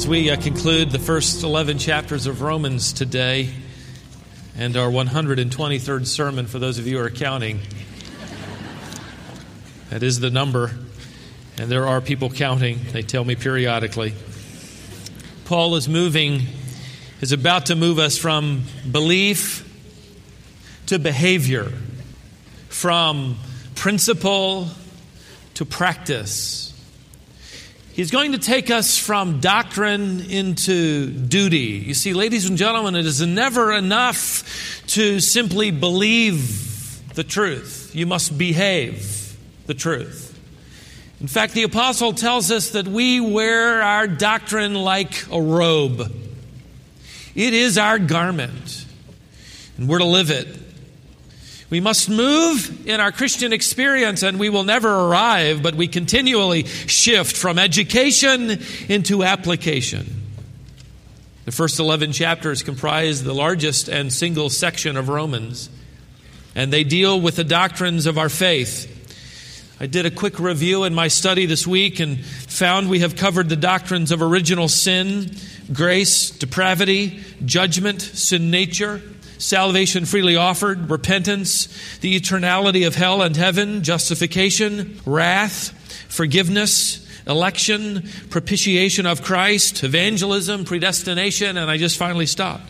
As we conclude the first 11 chapters of Romans today, and our 123rd sermon for those of you who are counting, that is the number, and there are people counting, they tell me periodically. Paul is about to move us from belief to behavior, from principle to practice. He's going to take us from doctrine into duty. You see, ladies and gentlemen, it is never enough to simply believe the truth. You must behave the truth. In fact, the apostle tells us that we wear our doctrine like a robe. It is our garment, and we're to live it. We must move in our Christian experience, and we will never arrive, but we continually shift from education into application. The first 11 chapters comprise the largest and single section of Romans, and they deal with the doctrines of our faith. I did a quick review in my study this week and found we have covered the doctrines of original sin, grace, depravity, judgment, sin nature, salvation freely offered, repentance, the eternality of hell and heaven, justification, wrath, forgiveness, election, propitiation of Christ, evangelism, predestination, and I just finally stopped.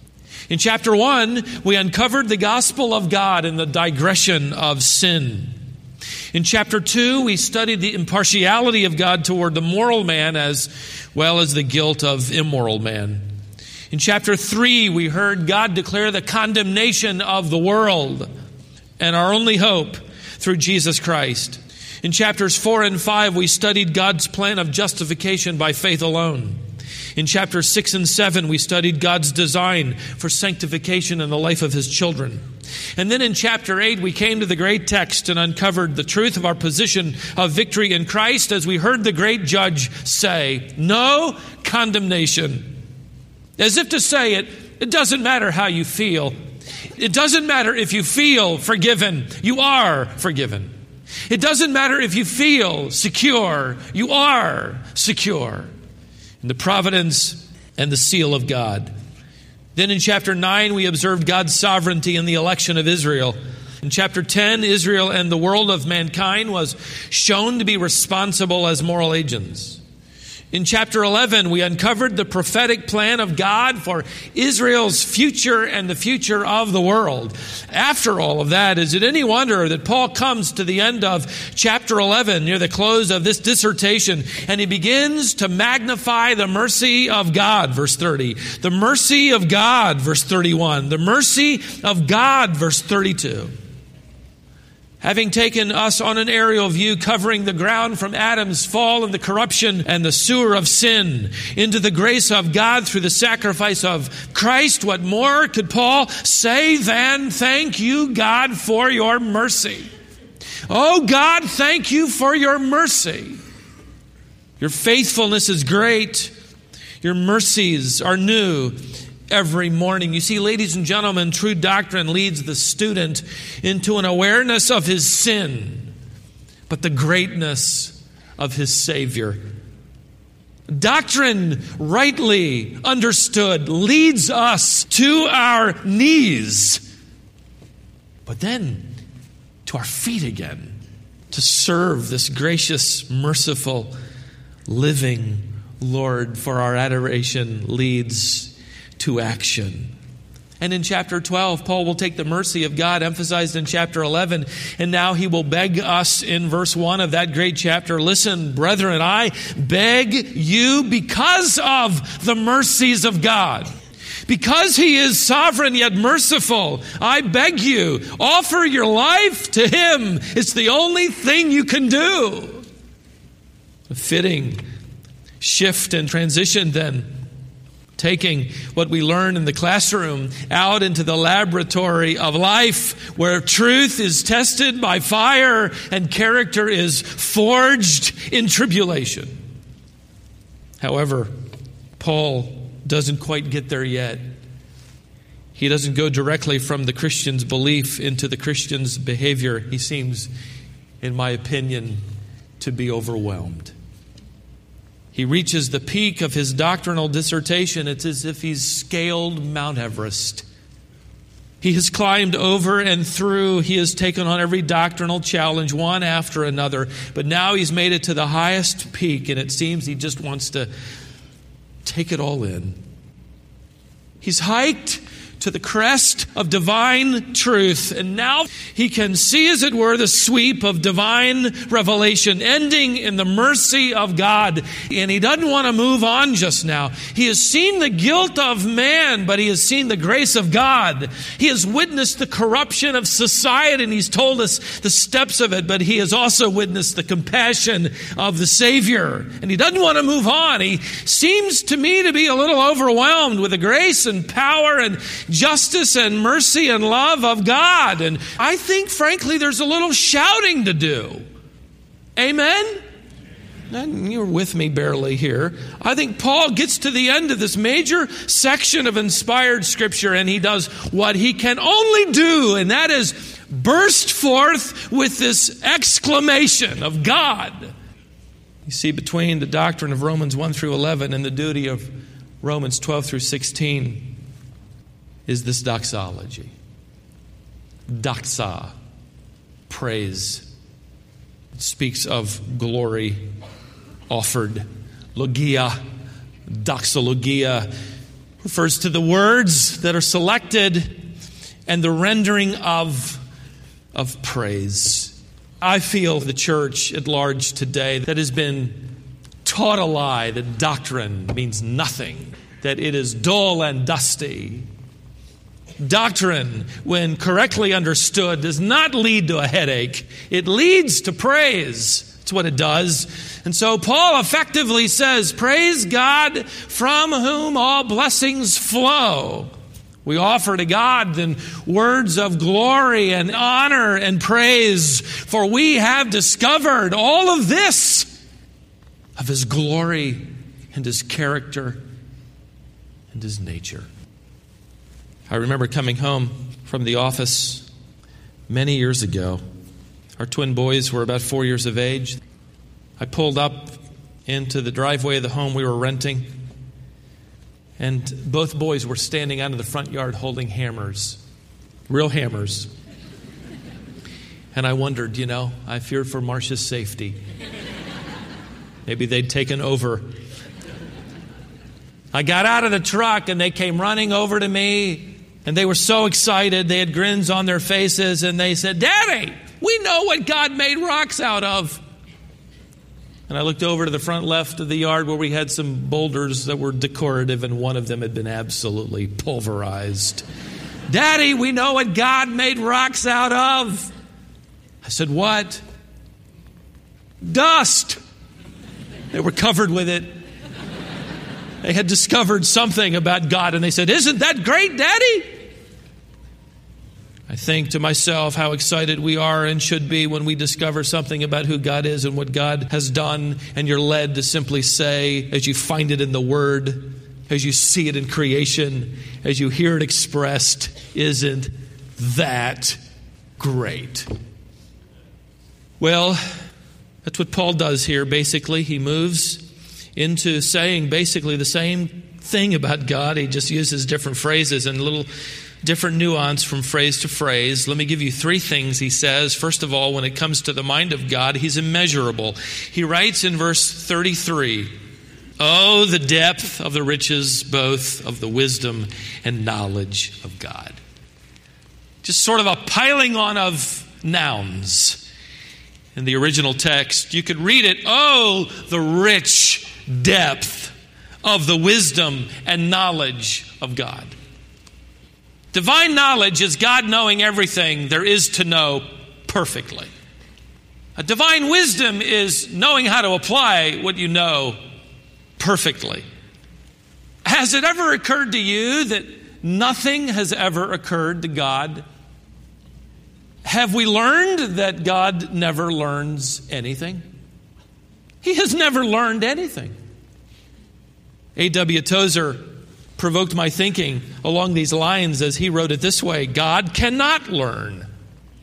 In chapter 1, we uncovered the gospel of God and the digression of sin. In chapter 2, we studied the impartiality of God toward the moral man as well as the guilt of immoral man. In chapter 3, we heard God declare the condemnation of the world and our only hope through Jesus Christ. In chapters 4 and 5, we studied God's plan of justification by faith alone. In chapters 6 and 7, we studied God's design for sanctification in the life of His children. And then in chapter 8, we came to the great text and uncovered the truth of our position of victory in Christ as we heard the great judge say, "No condemnation." As if to say it doesn't matter how you feel. It doesn't matter if you feel forgiven. You are forgiven. It doesn't matter if you feel secure. You are secure in the providence and the seal of God. Then in chapter 9, we observed God's sovereignty in the election of Israel. In chapter 10, Israel and the world of mankind was shown to be responsible as moral agents. In chapter 11, we uncovered the prophetic plan of God for Israel's future and the future of the world. After all of that, is it any wonder that Paul comes to the end of chapter 11, near the close of this dissertation, and he begins to magnify the mercy of God, verse 30. The mercy of God, verse 31. The mercy of God, verse 32. Having taken us on an aerial view covering the ground from Adam's fall and the corruption and the sewer of sin into the grace of God through the sacrifice of Christ, what more could Paul say than, "Thank you, God, for your mercy." Oh God, thank you for your mercy. Your faithfulness is great. Your mercies are new every morning. You see, ladies and gentlemen, true doctrine leads the student into an awareness of his sin, but the greatness of his Savior. Doctrine, rightly understood, leads us to our knees, but then to our feet again, to serve this gracious, merciful, living Lord, for our adoration leads to action. And in chapter 12, Paul will take the mercy of God emphasized in chapter 11, and now he will beg us in verse 1 of that great chapter, "Listen, brethren, I beg you because of the mercies of God." Because He is sovereign yet merciful, I beg you, offer your life to Him. It's the only thing you can do. A fitting shift and transition then, taking what we learn in the classroom out into the laboratory of life, where truth is tested by fire and character is forged in tribulation. However, Paul doesn't quite get there yet. He doesn't go directly from the Christian's belief into the Christian's behavior. He seems, in my opinion, to be overwhelmed. he reaches the peak of his doctrinal dissertation. It's as if he's scaled Mount Everest. He has climbed over and through. He has taken on every doctrinal challenge, one after another. But now he's made it to the highest peak, and it seems he just wants to take it all in. He's hiked to the crest of divine truth, and now he can see, as it were, the sweep of divine revelation, ending in the mercy of God. And he doesn't want to move on just now. He has seen the guilt of man, but he has seen the grace of God. He has witnessed the corruption of society, and he's told us the steps of it, but he has also witnessed the compassion of the Savior. And he doesn't want to move on. He seems to me to be a little overwhelmed with the grace and power and justice and mercy and love of God. And I think, frankly, there's a little shouting to do. Amen? And you're with me barely here. I think Paul gets to the end of this major section of inspired Scripture, and he does what he can only do, and that is burst forth with this exclamation of God. You see, between the doctrine of Romans 1 through 11 and the duty of Romans 12 through 16, is this doxology. Doxa, praise. It speaks of glory offered. Logia, doxologia, refers to the words that are selected and the rendering of praise. I feel the church at large today that has been taught a lie that doctrine means nothing, that it is dull and dusty. Doctrine, when correctly understood, does not lead to a headache. It leads to praise. That's what it does. And so Paul effectively says, praise God from whom all blessings flow. We offer to God then words of glory and honor and praise, for we have discovered all of this of His glory and His character and His nature. I remember coming home from the office many years ago. Our twin boys were about 4 years of age. I pulled up into the driveway of the home we were renting, and both boys were standing out in the front yard holding hammers, real hammers. And I wondered, I feared for Marcia's safety. Maybe they'd taken over. I got out of the truck and they came running over to me. And they were so excited. They had grins on their faces. And they said, Daddy, we know what God made rocks out of. And I looked over to the front left of the yard where we had some boulders that were decorative. And one of them had been absolutely pulverized. Daddy, we know what God made rocks out of. I said, what? Dust. They were covered with it. They had discovered something about God. And they said, isn't that great, Daddy? I think to myself how excited we are and should be when we discover something about who God is and what God has done, and you're led to simply say, as you find it in the Word, as you see it in creation, as you hear it expressed, isn't that great? Well, that's what Paul does here, basically. He moves into saying basically the same thing about God. He just uses different phrases and a little different nuance from phrase to phrase. Let me give you three things he says. First of all, when it comes to the mind of God, He's immeasurable. He writes in verse 33, oh, the depth of the riches, both of the wisdom and knowledge of God. Just sort of a piling on of nouns. In the original text, you could read it, oh, the rich depth of the wisdom and knowledge of God. Divine knowledge is God knowing everything there is to know perfectly. A divine wisdom is knowing how to apply what you know perfectly. Has it ever occurred to you that nothing has ever occurred to God? Have we learned that God never learns anything? He has never learned anything. A.W. Tozer provoked my thinking along these lines as he wrote it this way: God cannot learn.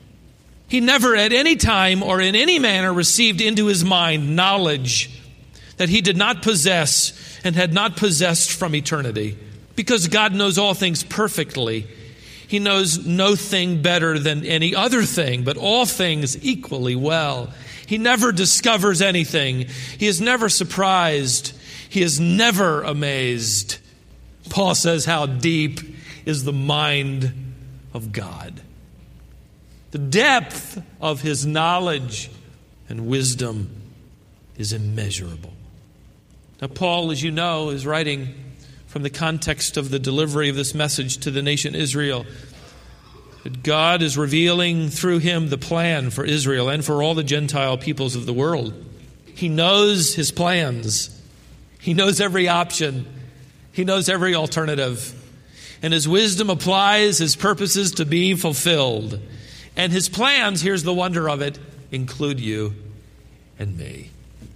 He never at any time or in any manner received into his mind knowledge that he did not possess and had not possessed from eternity. Because God knows all things perfectly, he knows no thing better than any other thing, but all things equally well. He never discovers anything. He is never surprised. He is never amazed. Paul says, how deep is the mind of God? The depth of his knowledge and wisdom is immeasurable. Now, Paul, as you know, is writing from the context of the delivery of this message to the nation Israel, that God is revealing through him the plan for Israel and for all the Gentile peoples of the world. He knows his plans. He knows every option. He knows every alternative. And his wisdom applies his purposes to be fulfilled. And his plans, here's the wonder of it, include you and me.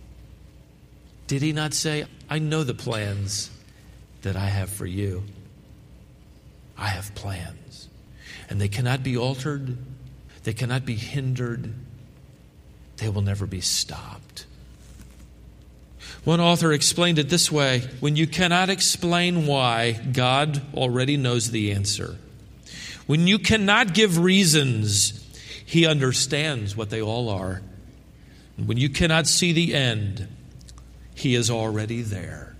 Did he not say, I know the plans that I have for you? I have plans. And they cannot be altered. They cannot be hindered. They will never be stopped. One author explained it this way: when you cannot explain why, God already knows the answer. When you cannot give reasons, he understands what they all are. When you cannot see the end, he is already there.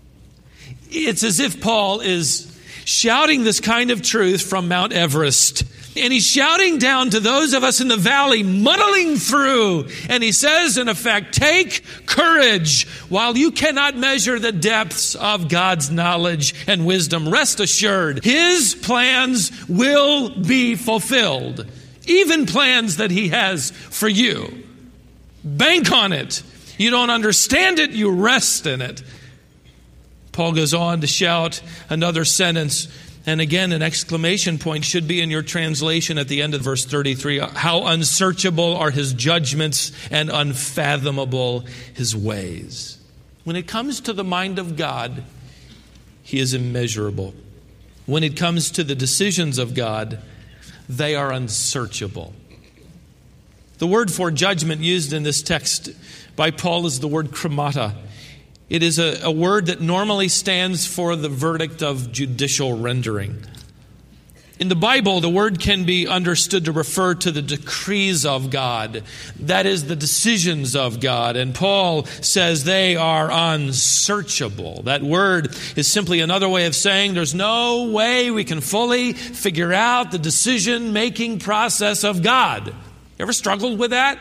It's as if Paul is shouting this kind of truth from Mount Everest. And he's shouting down to those of us in the valley, muddling through. And he says, in effect, take courage. While you cannot measure the depths of God's knowledge and wisdom, rest assured, his plans will be fulfilled. Even plans that he has for you. Bank on it. You don't understand it, you rest in it. Paul goes on to shout another sentence. And again, an exclamation point should be in your translation at the end of verse 33. How unsearchable are his judgments and unfathomable his ways. When it comes to the mind of God, he is immeasurable. When it comes to the decisions of God, they are unsearchable. The word for judgment used in this text by Paul is the word kremata. It is a word that normally stands for the verdict of judicial rendering. In the Bible, the word can be understood to refer to the decrees of God. That is, the decisions of God. And Paul says they are unsearchable. That word is simply another way of saying there's no way we can fully figure out the decision-making process of God. You ever struggled with that?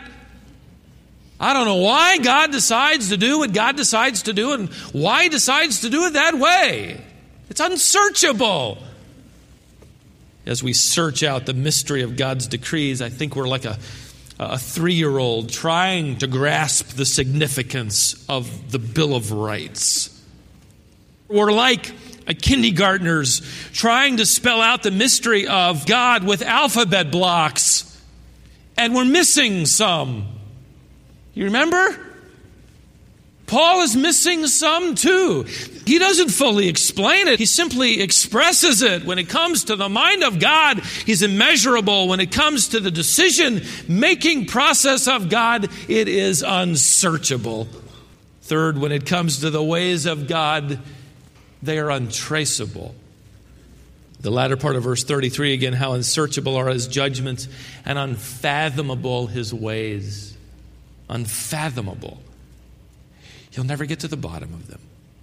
I don't know why God decides to do what God decides to do and why he decides to do it that way. It's unsearchable. As we search out the mystery of God's decrees, I think we're like a 3-year-old trying to grasp the significance of the Bill of Rights. We're like kindergartners trying to spell out the mystery of God with alphabet blocks, and we're missing some. You remember? Paul is missing some too. He doesn't fully explain it. He simply expresses it. When it comes to the mind of God, he's immeasurable. When it comes to the decision-making process of God, it is unsearchable. Third, when it comes to the ways of God, they are untraceable. The latter part of verse 33, again, how unsearchable are his judgments and unfathomable his ways. Unfathomable. You'll never get to the bottom of them.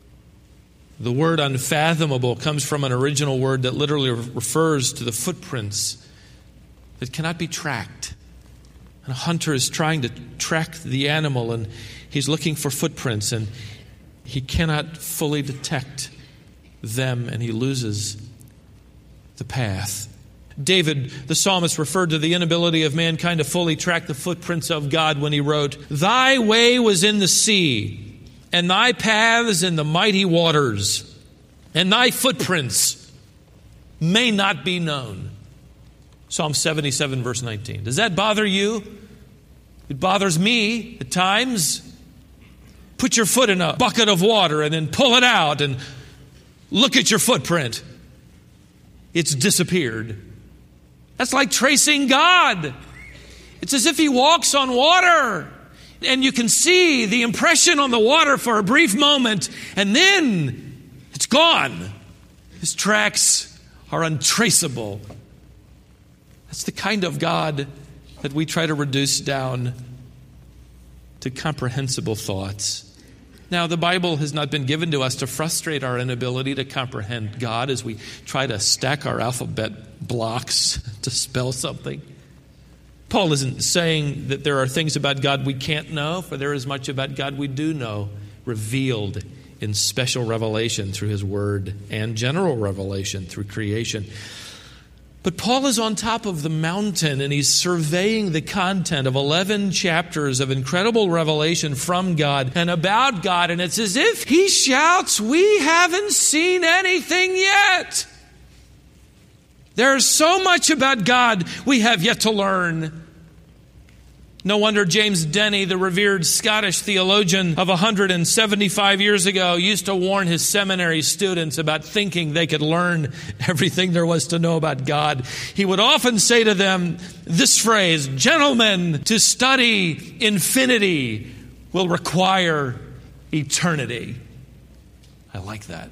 The word unfathomable comes from an original word that literally refers to the footprints that cannot be tracked. And a hunter is trying to track the animal, and he's looking for footprints, and he cannot fully detect them, and he loses the path. David, the psalmist, referred to the inability of mankind to fully track the footprints of God when he wrote, "Thy way was in the sea, and thy paths in the mighty waters, and thy footprints may not be known." Psalm 77, verse 19. Does that bother you? It bothers me at times. Put your foot in a bucket of water and then pull it out and look at your footprint. It's disappeared. That's like tracing God. It's as if he walks on water. And you can see the impression on the water for a brief moment, and then it's gone. His tracks are untraceable. That's the kind of God that we try to reduce down to comprehensible thoughts. Now, the Bible has not been given to us to frustrate our inability to comprehend God as we try to stack our alphabet blocks to spell something. Paul isn't saying that there are things about God we can't know, for there is much about God we do know, revealed in special revelation through His Word and general revelation through creation. But Paul is on top of the mountain and he's surveying the content of 11 chapters of incredible revelation from God and about God. And it's as if he shouts, "We haven't seen anything yet." There's so much about God we have yet to learn. No wonder James Denny, the revered Scottish theologian of 175 years ago, used to warn his seminary students about thinking they could learn everything there was to know about God. He would often say to them this phrase, "Gentlemen, to study infinity will require eternity." I like that.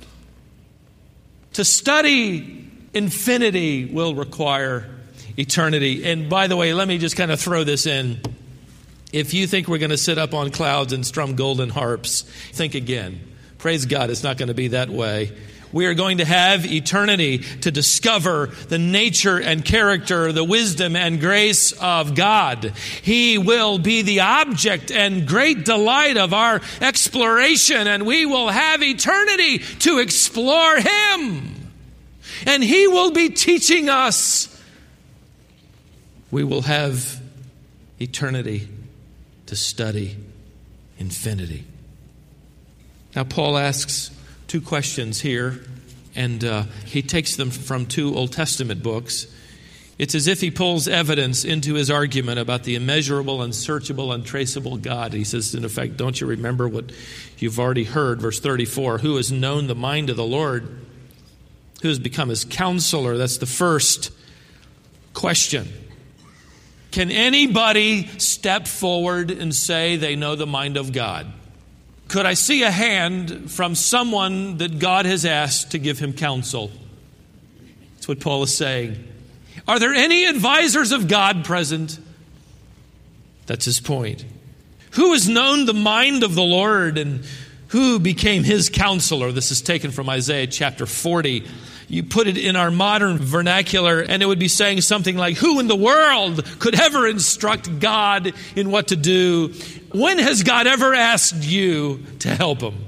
To study infinity will require eternity. And by the way, let me just kind of throw this in. If you think we're going to sit up on clouds and strum golden harps, think again. Praise God, it's not going to be that way. We are going to have eternity to discover the nature and character, the wisdom and grace of God. He will be the object and great delight of our exploration, and we will have eternity to explore Him. And He will be teaching us. We will have eternity to study infinity. Now, Paul asks two questions here, and he takes them from two Old Testament books. It's as if he pulls evidence into his argument about the immeasurable, unsearchable, untraceable God. He says, in effect, don't you remember what you've already heard? Verse 34, who has known the mind of the Lord? Who has become His counselor? That's the first question. Can anybody step forward and say they know the mind of God? Could I see a hand from someone that God has asked to give him counsel? That's what Paul is saying. Are there any advisors of God present? That's his point. Who has known the mind of the Lord and who became His counselor? This is taken from Isaiah chapter 40. You put it in our modern vernacular, and it would be saying something like, who in the world could ever instruct God in what to do? When has God ever asked you to help Him?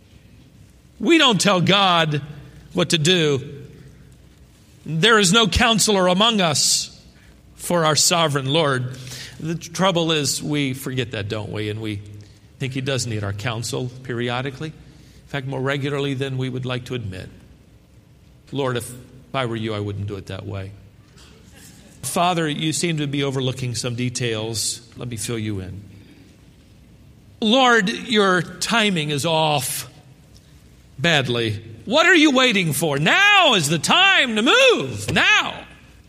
We don't tell God what to do. There is no counselor among us for our sovereign Lord. The trouble is we forget that, don't we? And we think He does need our counsel periodically. In fact, more regularly than we would like to admit. Lord, if I were you, I wouldn't do it that way. Father, you seem to be overlooking some details. Let me fill you in. Lord, your timing is off badly. What are you waiting for? Now is the time to move. Now.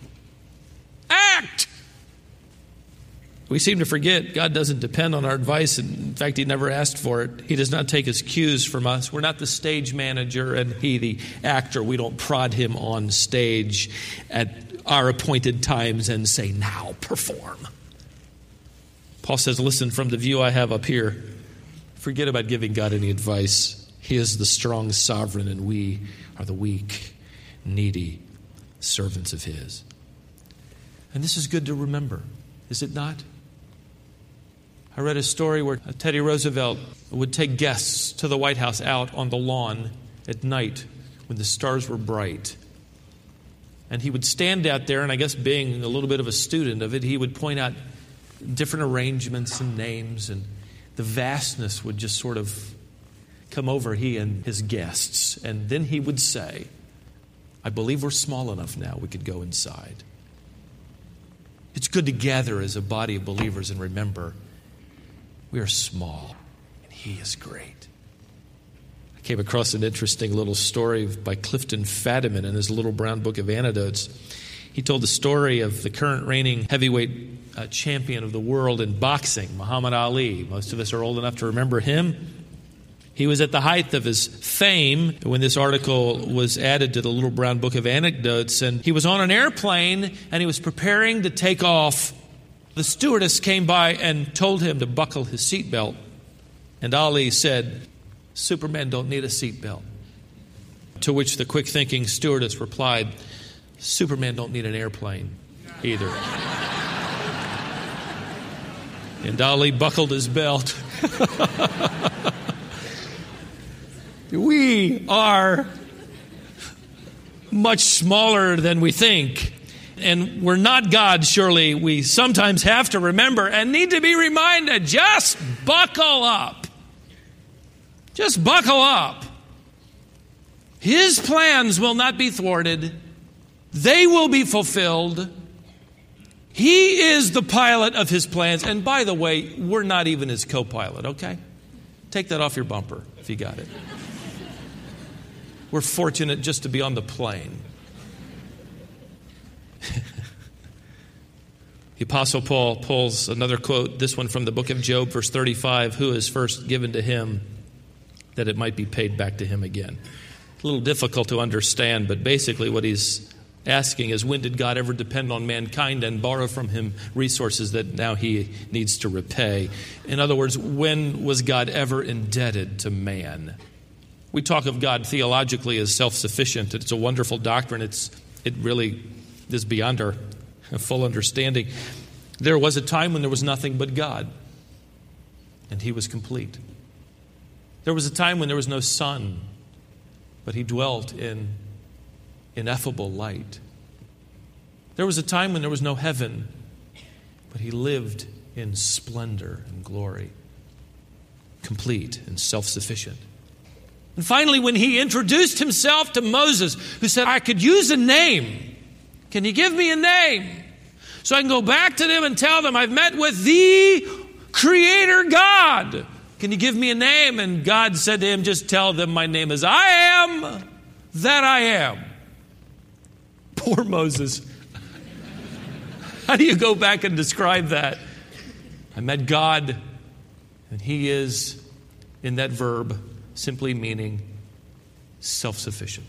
Act. We seem to forget God doesn't depend on our advice. In fact, He never asked for it. He does not take His cues from us. We're not the stage manager and He the actor. We don't prod Him on stage at our appointed times and say, now perform. Paul says, listen, from the view I have up here, forget about giving God any advice. He is the strong sovereign and we are the weak, needy servants of His. And this is good to remember, is it not? I read a story where Teddy Roosevelt would take guests to the White House out on the lawn at night when the stars were bright. And he would stand out there, and I guess being a little bit of a student of it, he would point out different arrangements and names, and the vastness would just sort of come over he and his guests. And then he would say, I believe we're small enough now we could go inside. It's good to gather as a body of believers and remember we are small and He is great. I came across an interesting little story by Clifton Fadiman in his little brown book of anecdotes. He told the story of the current reigning heavyweight champion of the world in boxing, Muhammad Ali. Most of us are old enough to remember him. He was at the height of his fame when this article was added to the Little Brown Book of Anecdotes, and he was on an airplane and he was preparing to take off. The stewardess came by and told him to buckle his seatbelt, and Ali said, "Supermen don't need a seatbelt." To which the quick-thinking stewardess replied, "Supermen don't need an airplane either." And Ali buckled his belt. We are much smaller than we think. And we're not God, surely. We sometimes have to remember and need to be reminded, just buckle up. Just buckle up. His plans will not be thwarted. They will be fulfilled. He is the pilot of his plans. And by the way, we're not even his co-pilot, okay? Take that off your bumper if you got it. We're fortunate just to be on the plane. The Apostle Paul pulls another quote, this one from the book of Job, verse 35, "Who is first given to him that it might be paid back to him again?" A little difficult to understand, but basically what he's asking is, when did God ever depend on mankind and borrow from him resources that now he needs to repay? In other words, when was God ever indebted to man? We talk of God theologically as self-sufficient. It's a wonderful doctrine. It really is beyond our full understanding. There was a time when there was nothing but God, and he was complete. There was a time when there was no sun, but he dwelt in ineffable light. There was a time when there was no heaven, but he lived in splendor and glory, complete and self-sufficient. And finally, when he introduced himself to Moses, who said, "I could use a name. Can you give me a name? So I can go back to them and tell them I've met with the Creator God. Can you give me a name?" And God said to him, "Just tell them my name is I am that I am." Poor Moses. How do you go back and describe that? I met God, and he is, in that verb, simply meaning self-sufficient.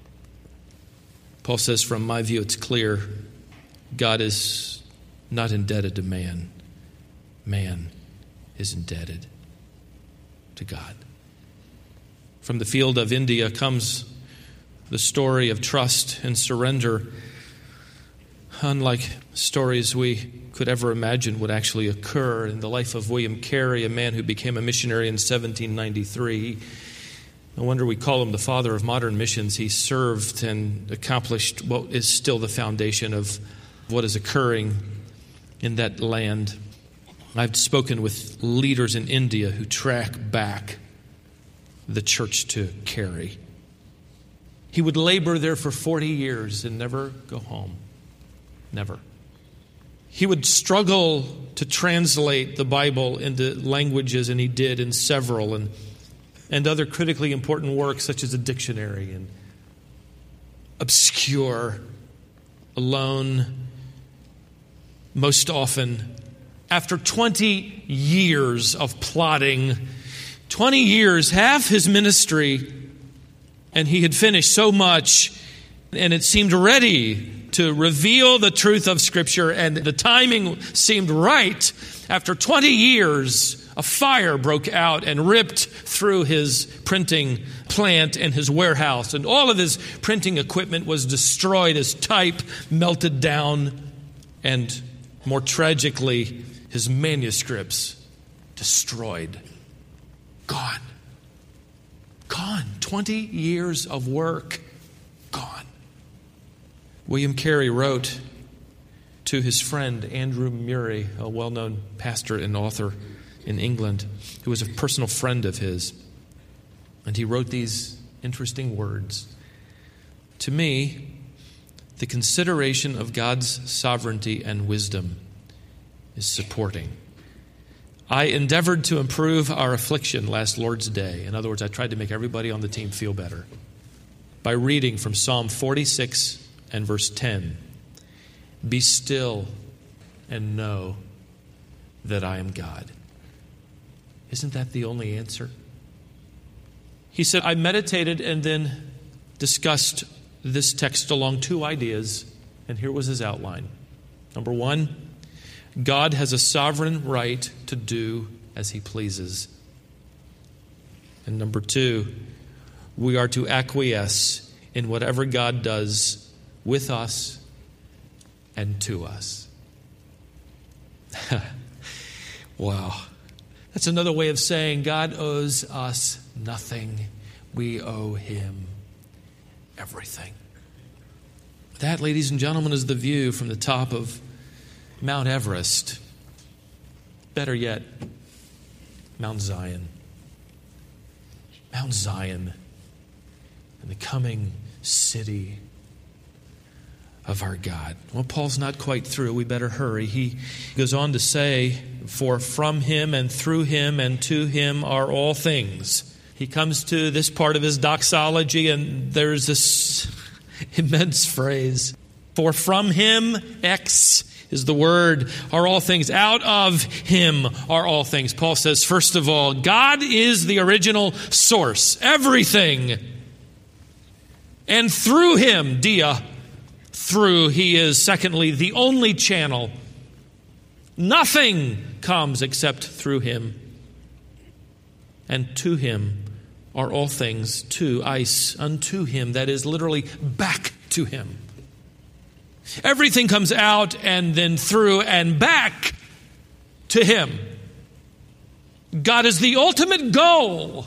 Paul says, from my view, it's clear God is not indebted to man. Man is indebted to God. From the field of India comes the story of trust and surrender, unlike stories we could ever imagine would actually occur in the life of William Carey, a man who became a missionary in 1793. No wonder we call him the father of modern missions. He served and accomplished what is still the foundation of what is occurring in that land. I've spoken with leaders in India who track back the church to Carey. He would labor there for 40 years and never go home. Never. He would struggle to translate the Bible into languages, and he did in several, and other critically important works such as a dictionary and obscure, alone, most often. After 20 years of plotting, 20 years, half his ministry, and he had finished so much, and it seemed ready to reveal the truth of Scripture, and the timing seemed right. After 20 years, a fire broke out and ripped through his printing plant and his warehouse, and all of his printing equipment was destroyed. His type melted down, and more tragically, his manuscripts destroyed. Gone. Gone. 20 years of work. Gone. William Carey wrote to his friend Andrew Murray, a well-known pastor and author in England, who was a personal friend of his. And he wrote these interesting words. To me, the consideration of God's sovereignty and wisdom is supporting. I endeavored to improve our affliction last Lord's Day. In other words, I tried to make everybody on the team feel better by reading from Psalm 46 and verse 10. Be still and know that I am God. Isn't that the only answer? He said, I meditated and then discussed this text along two ideas, and here was his outline. Number one, God has a sovereign right to do as he pleases. And number two, we are to acquiesce in whatever God does with us and to us. Wow. That's another way of saying God owes us nothing. We owe him everything. That, ladies and gentlemen, is the view from the top of Mount Everest. Better yet, Mount Zion. Mount Zion and the coming city of our God. Well, Paul's not quite through. We better hurry. He goes on to say, for from him and through him and to him are all things. He comes to this part of his doxology, and there's this immense phrase. For from him, X is the word, are all things. Out of him are all things. Paul says, first of all, God is the original source. Everything. And through him, dia, through, he is, secondly, the only channel. Nothing comes except through him. And to him are all things, to, eis, unto him, that is literally back to him. Everything comes out and then through and back to him. God is the ultimate goal.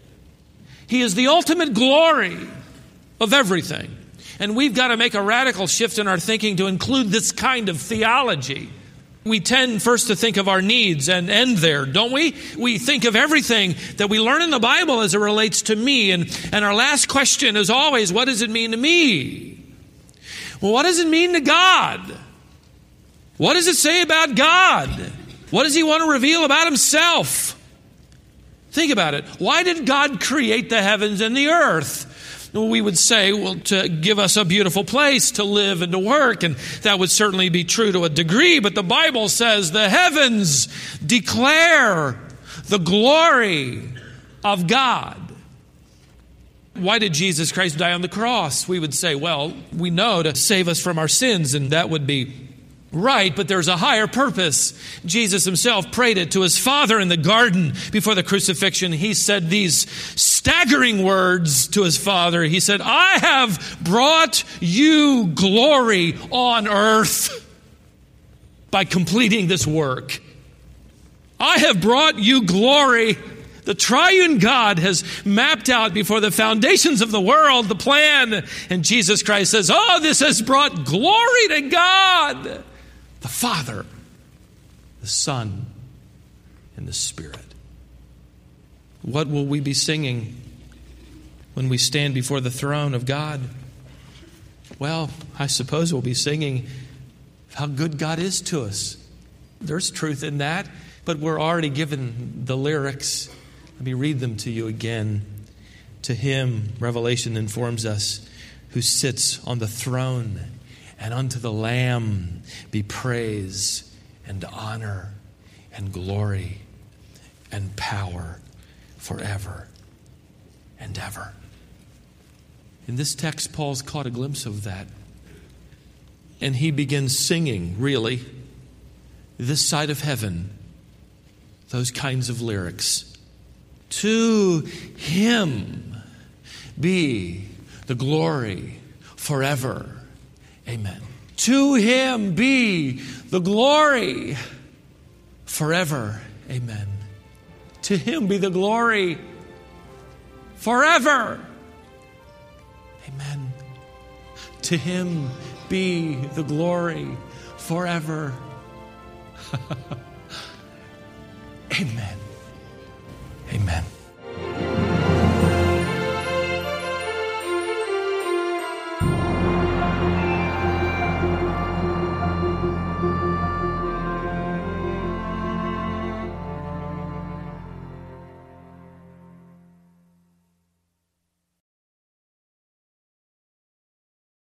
He is the ultimate glory of everything. And we've got to make a radical shift in our thinking to include this kind of theology. We tend first to think of our needs and end there, don't we? We think of everything that we learn in the Bible as it relates to me. And our last question is always, what does it mean to me? Well, what does it mean to God? What does it say about God? What does he want to reveal about himself? Think about it. Why did God create the heavens and the earth? We would say, well, to give us a beautiful place to live and to work, and that would certainly be true to a degree, but the Bible says the heavens declare the glory of God. Why did Jesus Christ die on the cross? We would say, well, we know to save us from our sins, and that would be right, but there's a higher purpose. Jesus himself prayed it to his Father in the garden before the crucifixion. He said these staggering words to his Father. He said, I have brought you glory on earth by completing this work. I have brought you glory. The triune God has mapped out before the foundations of the world the plan. And Jesus Christ says, oh, this has brought glory to God, the Father, the Son, and the Spirit. What will we be singing when we stand before the throne of God? Well, I suppose we'll be singing how good God is to us. There's truth in that, but we're already given the lyrics. Let me read them to you again. To him, Revelation informs us, who sits on the throne, and unto the Lamb be praise and honor and glory and power forever and ever. In this text, Paul's caught a glimpse of that. And he begins singing, really, this side of heaven, those kinds of lyrics. To him be the glory forever. Amen. To him be the glory forever. Amen. To him be the glory forever. Amen. To him be the glory forever. Amen.